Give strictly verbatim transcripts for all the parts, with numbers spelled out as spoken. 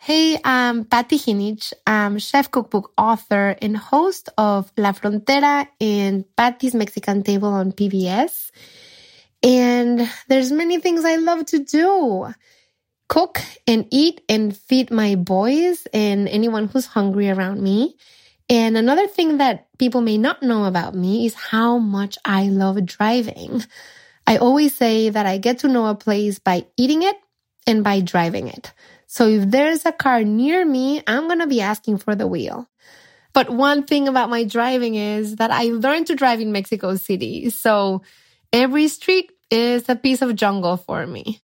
Hey, I'm Patty Hinich. I'm chef, cookbook author, and host of La Frontera and Patty's Mexican Table on P B S. And there's many things I love to do. Cook and eat and feed my boys and anyone who's hungry around me. And another thing that people may not know about me is how much I love driving. I always say that I get to know a place by eating it and by driving it. So if there's a car near me, I'm going to be asking for the wheel. But one thing about my driving is that I learned to drive in Mexico City. So every street is a piece of jungle for me.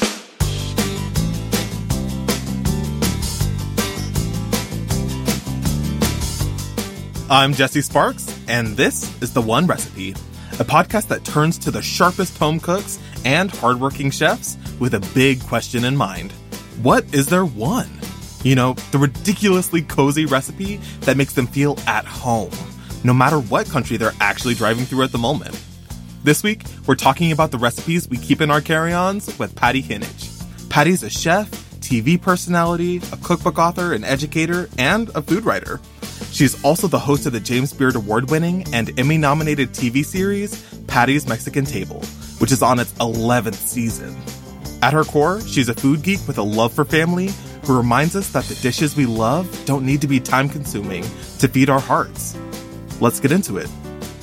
I'm Jesse Sparks, and this is The One Recipe, a podcast that turns to the sharpest home cooks and hardworking chefs with a big question in mind. What is their one? You know, the ridiculously cozy recipe that makes them feel at home, no matter what country they're actually driving through at the moment. This week, we're talking about the recipes we keep in our carry-ons with Patty Hinich. Patty's a chef, T V personality, a cookbook author, an educator, and a food writer. She's also the host of the James Beard Award-winning and Emmy-nominated T V series, Patty's Mexican Table, which is on its eleventh season. At her core, she's a food geek with a love for family who reminds us that the dishes we love don't need to be time-consuming to feed our hearts. Let's get into it.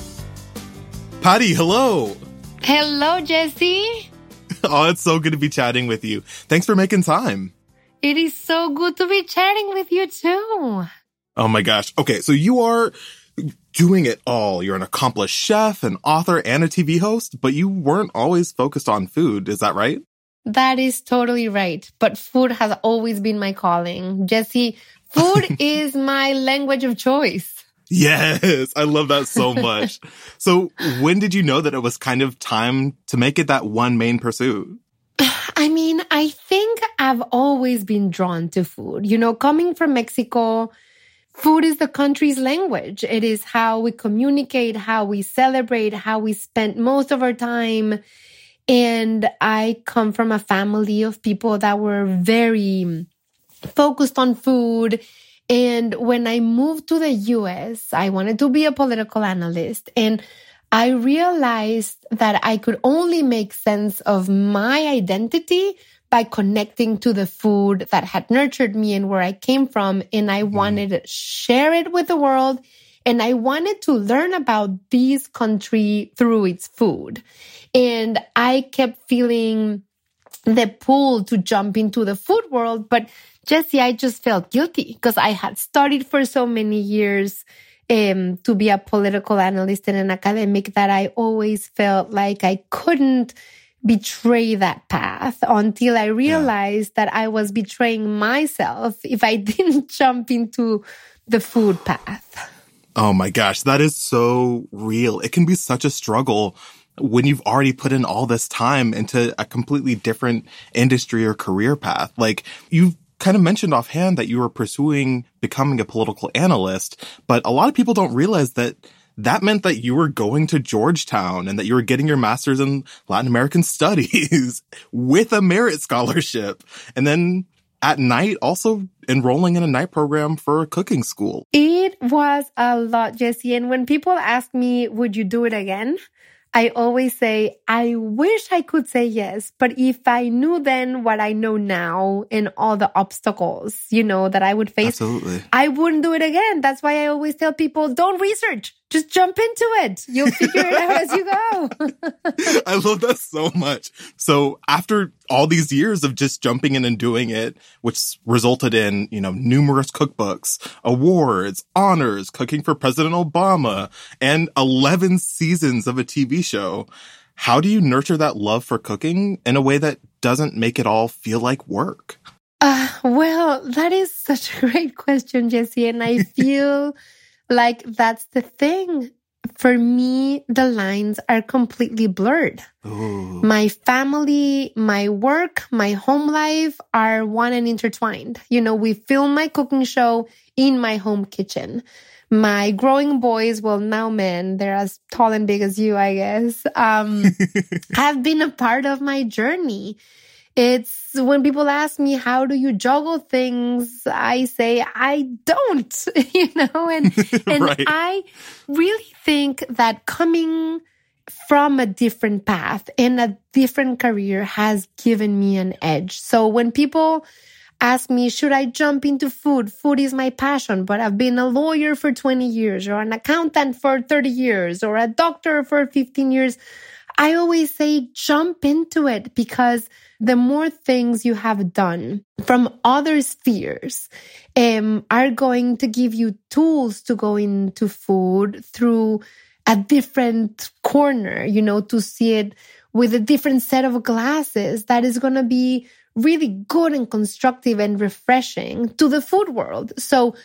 Patty, hello! Hello, Jesse. Oh, it's so good to be chatting with you. Thanks for making time. It is so good to be chatting with you, too. Oh my gosh. Okay, so you are doing it all. You're an accomplished chef, an author, and a T V host, but you weren't always focused on food. Is that right? That is totally right. But food has always been my calling. Jesse, food is my language of choice. Yes, I love that so much. So when did you know that it was kind of time to make it that one main pursuit? I mean, I think I've always been drawn to food. You know, coming from Mexico, food is the country's language. It is how we communicate, how we celebrate, how we spend most of our time. And I come from a family of people that were very focused on food. And when I moved to the U S, I wanted to be a political analyst. And I realized that I could only make sense of my identity by connecting to the food that had nurtured me and where I came from. And I wanted to share it with the world. And I wanted to learn about this country through its food. And I kept feeling the pull to jump into the food world. But Jesse, I just felt guilty because I had studied for so many years um, to be a political analyst and an academic that I always felt like I couldn't betray that path until I realized yeah. that I was betraying myself if I didn't jump into the food path. Oh my gosh, that is so real. It can be such a struggle when you've already put in all this time into a completely different industry or career path. Like, you've kind of mentioned offhand that you were pursuing becoming a political analyst, but a lot of people don't realize that that meant that you were going to Georgetown and that you were getting your master's in Latin American studies with a merit scholarship. And then at night, also enrolling in a night program for a cooking school. It was a lot, Jesse. And when people ask me, would you do it again? I always say, I wish I could say yes, but if I knew then what I know now and all the obstacles, you know, that I would face, Absolutely. I wouldn't do it again. That's why I always tell people, don't research. Just jump into it. You'll figure it out as you go. I love that so much. So after all these years of just jumping in and doing it, which resulted in, you know, numerous cookbooks, awards, honors, cooking for President Obama, and eleven seasons of a T V show, how do you nurture that love for cooking in a way that doesn't make it all feel like work? Uh, well, that is such a great question, Jesse. And I feel like that's the thing. For me, the lines are completely blurred. Ooh. My family, my work, my home life are one and intertwined. You know, we film my cooking show in my home kitchen. My growing boys, well, now men, they're as tall and big as you, I guess, um, have been a part of my journey. It's when people ask me, how do you juggle things? I say, I don't, you know, and, and right. I really think that coming from a different path and a different career has given me an edge. So when people ask me, should I jump into food? Food is my passion, but I've been a lawyer for twenty years or an accountant for thirty years or a doctor for fifteen years. I always say, jump into it, because the more things you have done from other spheres um, are going to give you tools to go into food through a different corner, you know, to see it with a different set of glasses that is going to be really good and constructive and refreshing to the food world. So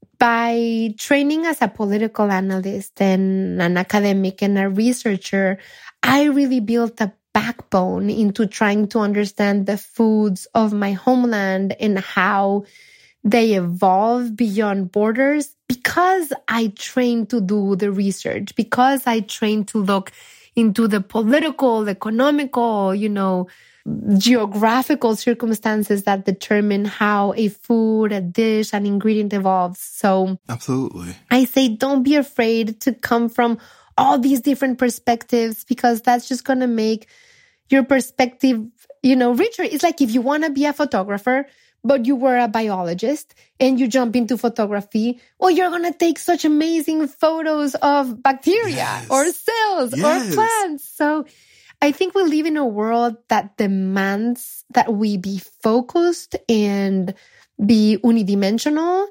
by training as a political analyst and an academic and a researcher, I really built a backbone into trying to understand the foods of my homeland and how they evolve beyond borders, because I trained to do the research, because I trained to look into the political, economical, you know, geographical circumstances that determine how a food, a dish, an ingredient evolves. So absolutely, I say, don't be afraid to come from all these different perspectives, because that's just going to make your perspective, you know, richer. It's like if you want to be a photographer, but you were a biologist and you jump into photography, well, you're going to take such amazing photos of bacteria yes. or cells yes. or plants. So I think we live in a world that demands that we be focused and be unidimensional.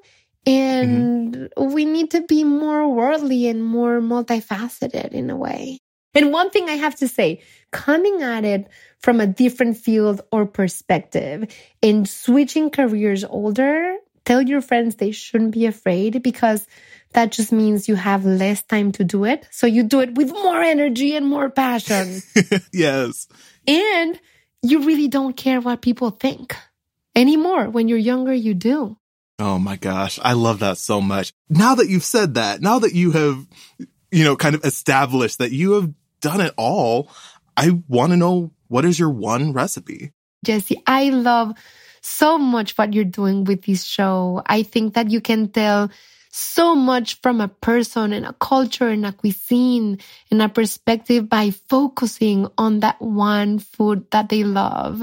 And mm-hmm. we need to be more worldly and more multifaceted in a way. And one thing I have to say, coming at it from a different field or perspective and switching careers older, tell your friends they shouldn't be afraid, because that just means you have less time to do it. So you do it with more energy and more passion. Yes. And you really don't care what people think anymore. When you're younger, you do. Oh my gosh. I love that so much. Now that you've said that, now that you have, you know, kind of established that you have done it all, I want to know, what is your one recipe? Jessie, I love so much what you're doing with this show. I think that you can tell so much from a person and a culture and a cuisine and a perspective by focusing on that one food that they love.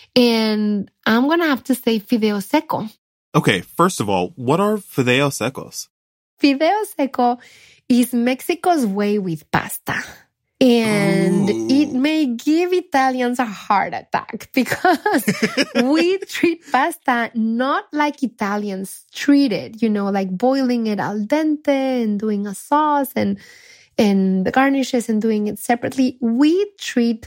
And I'm going to have to say fideo seco. Okay, first of all, what are fideos secos? Fideo seco is Mexico's way with pasta. And Ooh. It may give Italians a heart attack, because we treat pasta not like Italians treat it, you know, like boiling it al dente and doing a sauce and, and the garnishes and doing it separately. We treat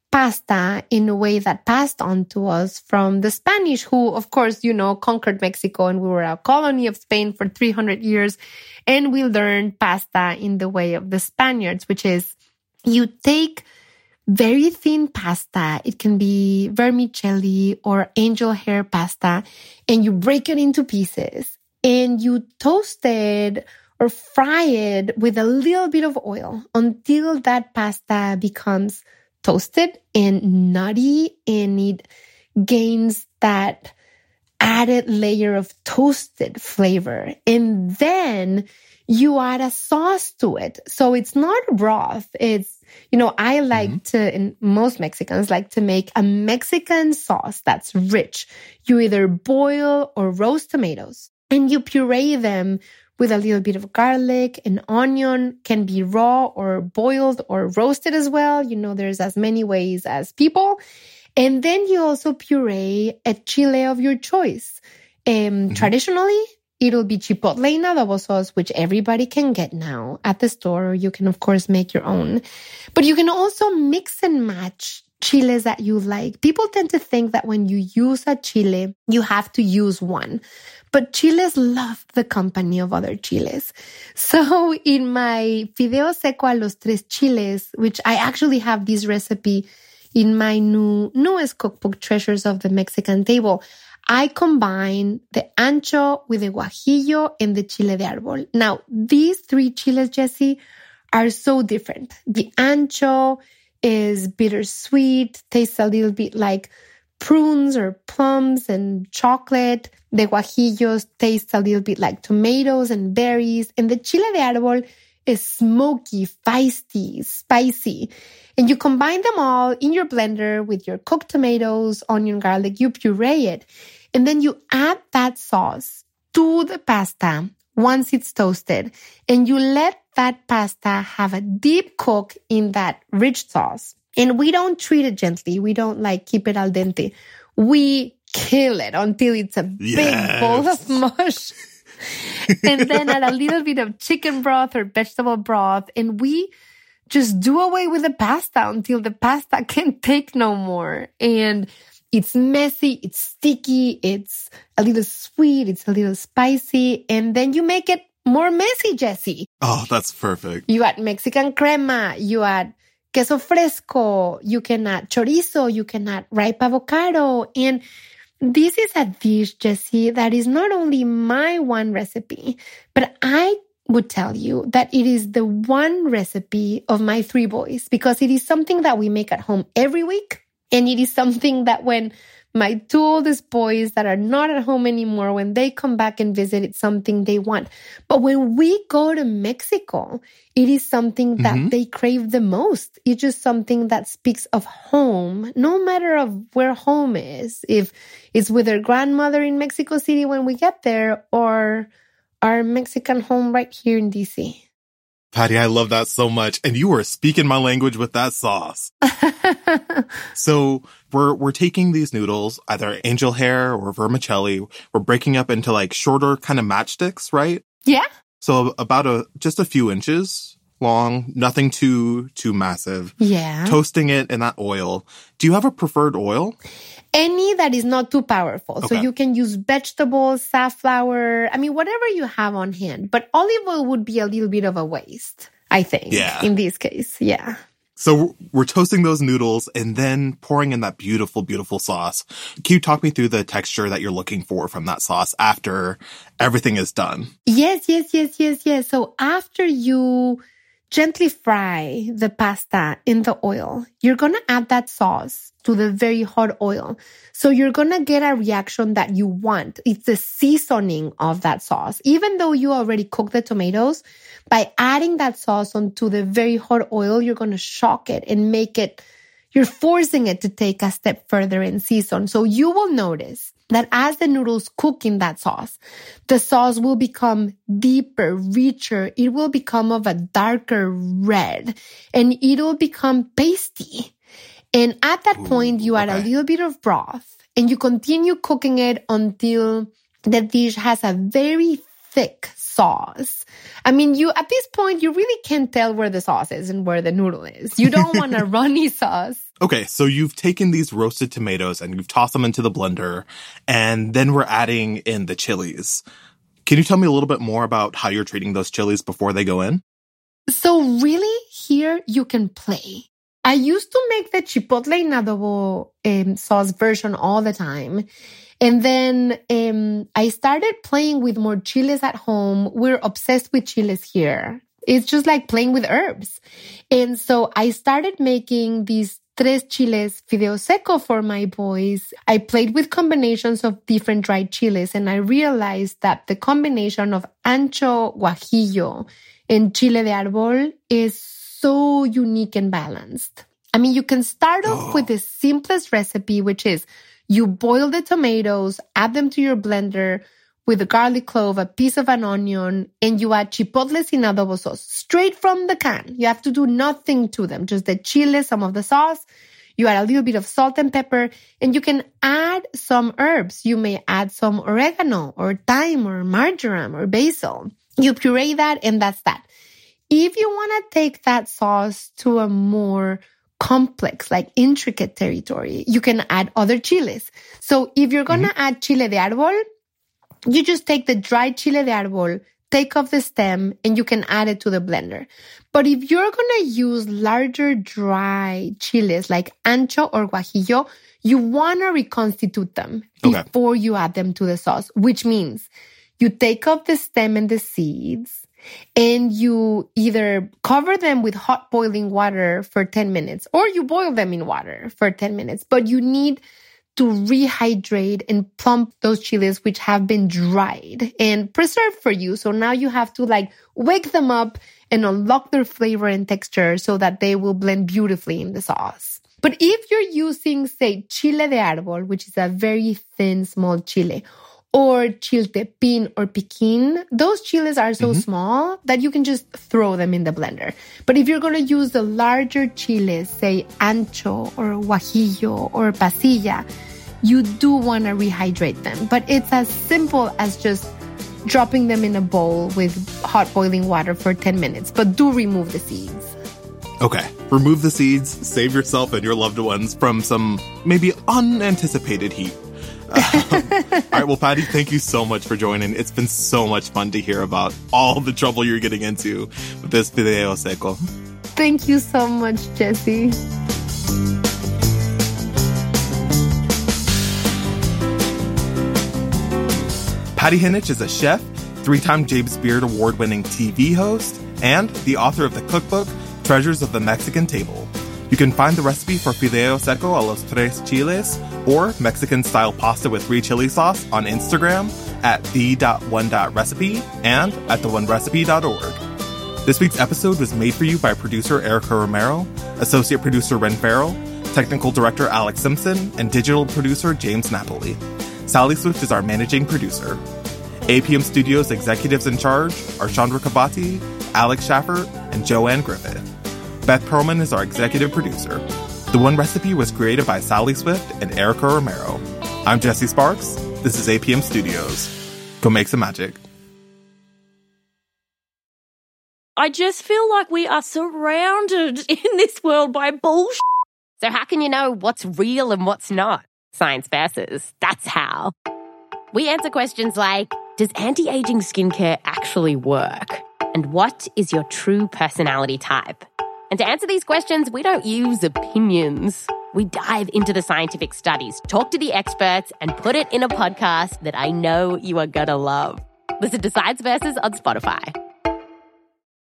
pasta in a way that passed on to us from the Spanish, who, of course, you know, conquered Mexico, and we were a colony of Spain for three hundred years. And we learned pasta in the way of the Spaniards, which is you take very thin pasta. It can be vermicelli or angel hair pasta, and you break it into pieces and you toast it or fry it with a little bit of oil until that pasta becomes toasted and nutty, and it gains that added layer of toasted flavor. And then you add a sauce to it. So it's not a broth. It's, you know, I like mm-hmm. to, and most Mexicans like to make a Mexican sauce that's rich. You either boil or roast tomatoes, and you puree them with a little bit of garlic and onion. Can be raw or boiled or roasted as well. You know, there's as many ways as people. And then you also puree a chile of your choice. Um, mm-hmm. Traditionally, it'll be chipotle in adobo sauce, which everybody can get now at the store. You can, of course, make your own. But you can also mix and match chiles that you like. People tend to think that when you use a chile, you have to use one. But chiles love the company of other chiles. So in my fideo seco a los tres chiles, which I actually have this recipe in my new newest cookbook, Treasures of the Mexican Table, I combine the ancho with the guajillo and the chile de árbol. Now, these three chiles, Jessie, are so different. The ancho is bittersweet, tastes a little bit like prunes or plums and chocolate. The guajillos taste a little bit like tomatoes and berries. And the chile de árbol is smoky, feisty, spicy. And you combine them all in your blender with your cooked tomatoes, onion, garlic. You puree it. And then you add that sauce to the pasta once it's toasted. And you let that pasta have a deep cook in that rich sauce. And we don't treat it gently. We don't like keep it al dente. We kill it until it's a Yes. big bowl of mush. And then add a little bit of chicken broth or vegetable broth. And we just do away with the pasta until the pasta can't take no more. And it's messy, it's sticky, it's a little sweet, it's a little spicy. And then you make it more messy, Jesse. Oh, that's perfect. You add Mexican crema, you add queso fresco, you can add chorizo, you can add ripe avocado. And this is a dish, Jesse, that is not only my one recipe, but I would tell you that it is the one recipe of my three boys because it is something that we make at home every week. And it is something that when my two oldest boys that are not at home anymore, when they come back and visit, it's something they want. But when we go to Mexico, it is something that mm-hmm. they crave the most. It's just something that speaks of home, no matter of where home is. If it's with their grandmother in Mexico City when we get there, or our Mexican home right here in D C. Patty, I love that so much. And you were speaking my language with that sauce. So we're we're taking these noodles, either angel hair or vermicelli. We're breaking up into like shorter kind of matchsticks, right? Yeah. So about a just a few inches long, nothing too too massive. Yeah. Toasting it in that oil. Do you have a preferred oil? Any that is not too powerful. Okay. So you can use vegetables, safflower, I mean, whatever you have on hand. But olive oil would be a little bit of a waste, I think, yeah. in this case. Yeah. So we're toasting those noodles and then pouring in that beautiful, beautiful sauce. Can you talk me through the texture that you're looking for from that sauce after everything is done? Yes, yes, yes, yes, yes. So after you gently fry the pasta in the oil, you're going to add that sauce to the very hot oil. So you're going to get a reaction that you want. It's the seasoning of that sauce. Even though you already cooked the tomatoes, by adding that sauce onto the very hot oil, you're going to shock it and make it, you're forcing it to take a step further in season. So you will notice that as the noodles cook in that sauce, the sauce will become deeper, richer. It will become of a darker red and it'll become pasty. And at that Ooh, point, you add okay. a little bit of broth and you continue cooking it until the dish has a very thick sauce. I mean, you at this point, you really can't tell where the sauce is and where the noodle is. You don't want a runny sauce. Okay, so you've taken these roasted tomatoes and you've tossed them into the blender, and then we're adding in the chilies. Can you tell me a little bit more about how you're treating those chilies before they go in? So really, here you can play. I used to make the chipotle in adobo um, sauce version all the time. And then um, I started playing with more chiles at home. We're obsessed with chiles here. It's just like playing with herbs. And so I started making these tres chiles fideo seco for my boys. I played with combinations of different dried chiles, and I realized that the combination of ancho, guajillo, and chile de árbol is so unique and balanced. I mean, you can start off oh. with the simplest recipe, which is you boil the tomatoes, add them to your blender with a garlic clove, a piece of an onion, and you add chipotle sin adobo sauce straight from the can. You have to do nothing to them, just the chile, some of the sauce. You add a little bit of salt and pepper, and you can add some herbs. You may add some oregano or thyme or marjoram or basil. You puree that, and that's that. If you want to take that sauce to a more complex, like intricate territory, you can add other chiles. So if you're going to mm-hmm. add chile de árbol, you just take the dried chile de árbol, take off the stem, and you can add it to the blender. But if you're going to use larger dry chiles like ancho or guajillo, you want to reconstitute them okay. before you add them to the sauce, which means you take off the stem and the seeds, and you either cover them with hot boiling water for ten minutes or you boil them in water for ten minutes. But you need to rehydrate and plump those chiles which have been dried and preserved for you. So now you have to like wake them up and unlock their flavor and texture so that they will blend beautifully in the sauce. But if you're using, say, chile de árbol, which is a very thin, small chile, or chiltepín or piquín, those chiles are so mm-hmm. small that you can just throw them in the blender. But if you're going to use the larger chiles, say ancho or guajillo or pasilla, you do want to rehydrate them. But it's as simple as just dropping them in a bowl with hot boiling water for ten minutes. But do remove the seeds. Okay, remove the seeds, save yourself and your loved ones from some maybe unanticipated heat. um, all right, well, Patty, thank you so much for joining. It's been so much fun to hear about all the trouble you're getting into with this fideo seco. Thank you so much, Jesse. Patty Heneage is a chef, three-time James Beard Award-winning T V host, and the author of the cookbook Treasures of the Mexican Table. You can find the recipe for fideo seco a los tres chiles or Mexican-style pasta with three chili sauce on Instagram at the dot one dot recipe and at the one recipe dot org. This week's episode was made for you by producer Erica Romero, associate producer Ren Farrell, technical director Alex Simpson, and digital producer James Napoli. Sally Swift is our managing producer. A P M Studios executives in charge are Chandra Kabati, Alex Schaffer, and Joanne Griffith. Beth Perlman is our executive producer. The One Recipe was created by Sally Swift and Erica Romero. I'm Jesse Sparks. This is A P M Studios. Go make some magic. I just feel like we are surrounded in this world by bullshit. So how can you know what's real and what's not? Science Versus. That's how. We answer questions like, does anti-aging skincare actually work? And what is your true personality type? And to answer these questions, we don't use opinions. We dive into the scientific studies, talk to the experts, and put it in a podcast that I know you are gonna love. Listen to Science Versus on Spotify.